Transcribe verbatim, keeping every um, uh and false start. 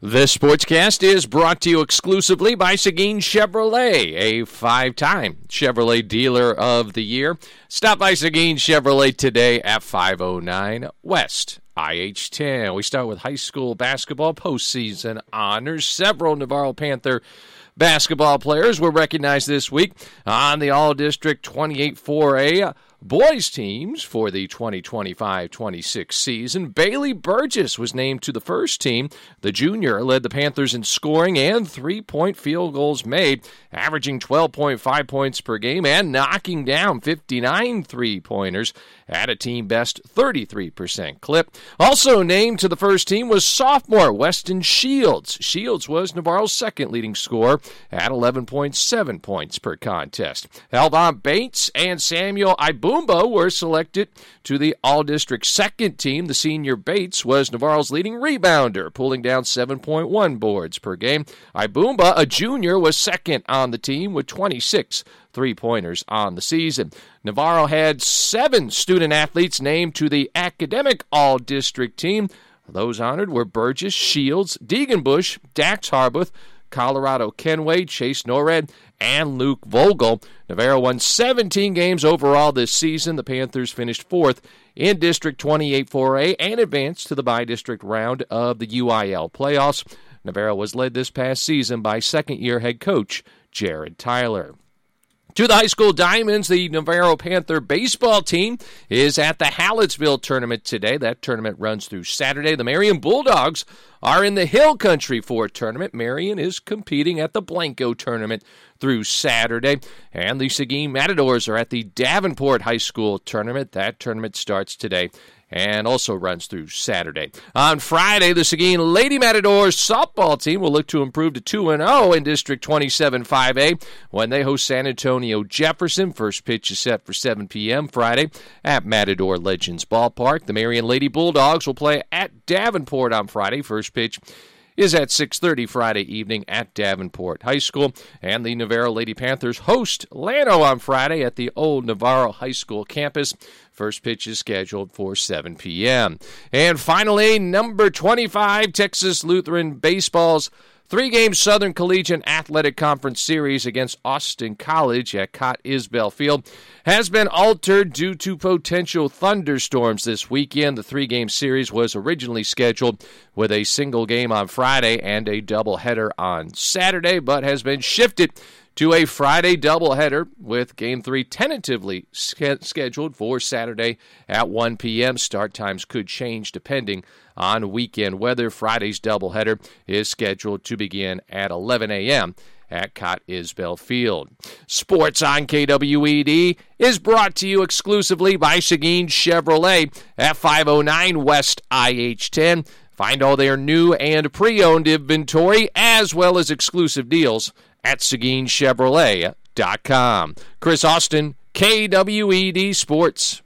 This sportscast is brought to you exclusively by Seguin Chevrolet, a five-time Chevrolet Dealer of the Year. Stop by Seguin Chevrolet today at five oh nine West I H ten. We start with high school basketball postseason honors. Several Navarro Panther basketball players were recognized this week on the All-District twenty-eight four A boys teams for the twenty twenty-five twenty-six season. Bailey Burgess was named to the first team. The junior led the Panthers in scoring and three-point field goals made, averaging twelve point five points per game and knocking down fifty-nine three-pointers at a team-best thirty-three percent clip. Also named to the first team was sophomore Weston Shields. Shields was Navarro's second leading scorer at eleven point seven points per contest. Alvon Bates and Samuel Ibumba were selected to the All-District second team. The senior Bates was Navarro's leading rebounder, pulling down seven point one boards per game. Ibumba, a junior, was second on the team with twenty-six three-pointers on the season. Navarro had seven student-athletes named to the academic All-District team. Those honored were Burgess, Shields, Deeganbush, Dax Harbuth, Colorado Kenway, Chase Norred, and Luke Vogel. Navarro won seventeen games overall this season. The Panthers finished fourth in District twenty-eight four A and advanced to the bi-district round of the U I L playoffs. Navarro was led this past season by second-year head coach Jared Tyler. To the high school Diamonds, the Navarro Panther baseball team is at the Hallettsville tournament today. That tournament runs through Saturday. The Marion Bulldogs are in the Hill Country Ford tournament. Marion is competing at the Blanco tournament through Saturday. And the Seguin Matadors are at the Davenport High School tournament. That tournament starts today and also runs through Saturday. On Friday, the Seguin Lady Matadors softball team will look to improve to two and oh in District twenty-seven five A when they host San Antonio Jefferson. First pitch is set for seven p.m. Friday at Matador Legends Ballpark. The Marion Lady Bulldogs will play at Davenport on Friday. First pitch is at six thirty Friday evening at Davenport High School. And the Navarro Lady Panthers host Llano on Friday at the Old Navarro High School campus. First pitch is scheduled for seven p.m. And finally, number twenty-five, Texas Lutheran Baseball's three-game Southern Collegiate Athletic Conference series against Austin College at Cott Isbell Field has been altered due to potential thunderstorms this weekend. The three-game series was originally scheduled with a single game on Friday and a doubleheader on Saturday, but has been shifted to a Friday doubleheader with Game three tentatively scheduled for Saturday at one p.m. Start times could change depending on weekend weather. Friday's doubleheader is scheduled to begin at eleven a.m. at Cott Isbell Field. Sports on K W E D is brought to you exclusively by Seguin Chevrolet at five oh nine West I H ten. Find all their new and pre-owned inventory as well as exclusive deals at Seguin Chevrolet dot com. Chris Austin, K W E D Sports.